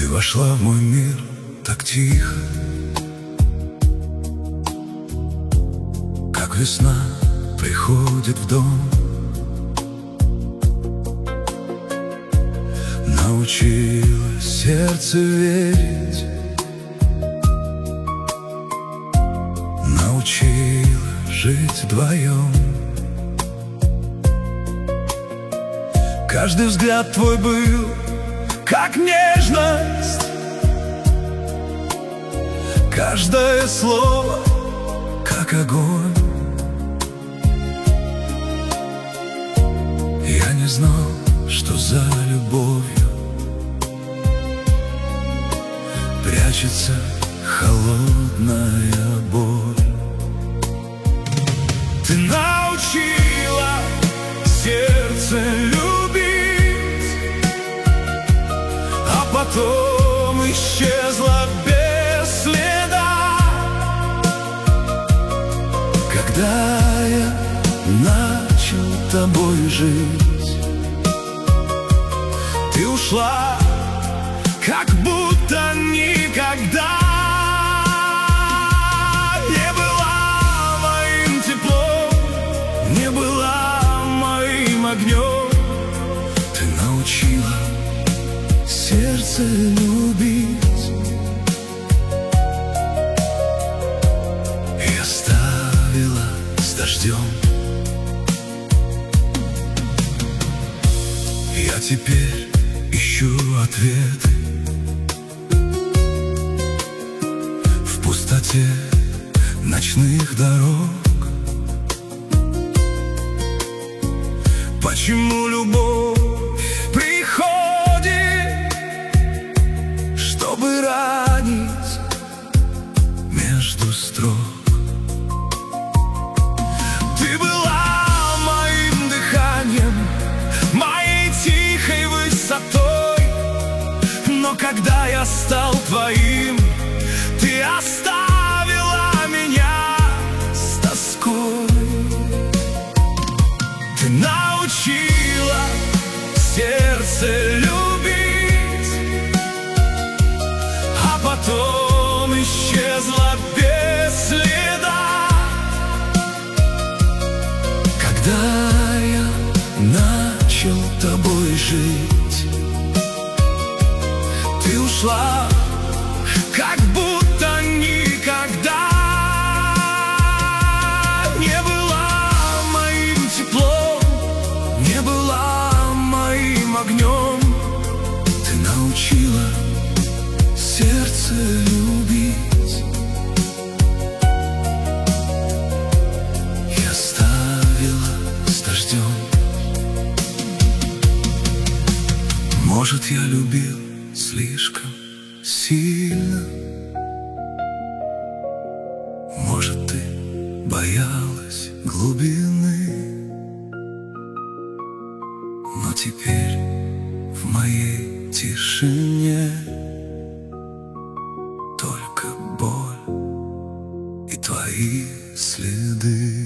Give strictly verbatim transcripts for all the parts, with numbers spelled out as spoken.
вошла в мой мир так тихо, как весна приходит в дом. Научила сердце верить, научила жить вдвоем. Каждый взгляд твой был как нежность, каждое слово как огонь. Я не знал, что за любовью прячется холодная боль. Ты научила сердце любить, а потом исчезла без следа. Когда я начал тобой жить, ты ушла, как будто никогда не была моим теплом, не была моим огнем. Ты научила сердце любить и оставила с дождем. Я теперь ищу ответы в пустоте ночных дорог. Почему любовь приходит, чтобы ранить между строк? Ты была моим дыханием, моей тихой высотой, но когда я стал твоим, ты оставила меня с тоской. Ты научила сердце любить, а потом исчезла без следа. Когда я начал тобой жить, ты ушла, как будто никогда не была моим теплом, не была моим огнем. Ты научила сердце любить и оставила с дождем. Может, я любил слишком сильно, может, ты боялась глубины, но теперь в моей тишине только боль и твои следы.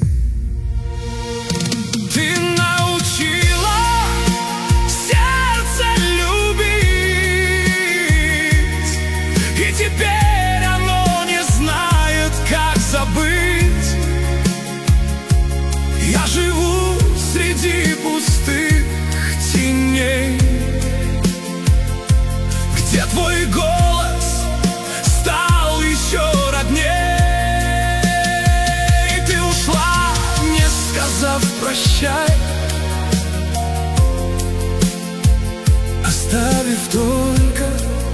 Ты научила сердце любить, и теперь оно не знает, как забыть. Я живу среди пустых теней, где твой голос стал еще родней. Ты ушла, не сказав прощай, оставив только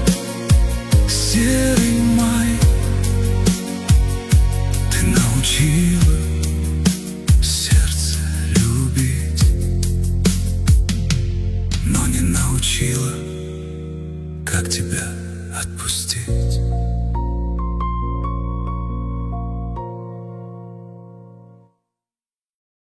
серый май. Ты научила сердце любить, но не научила, как тебя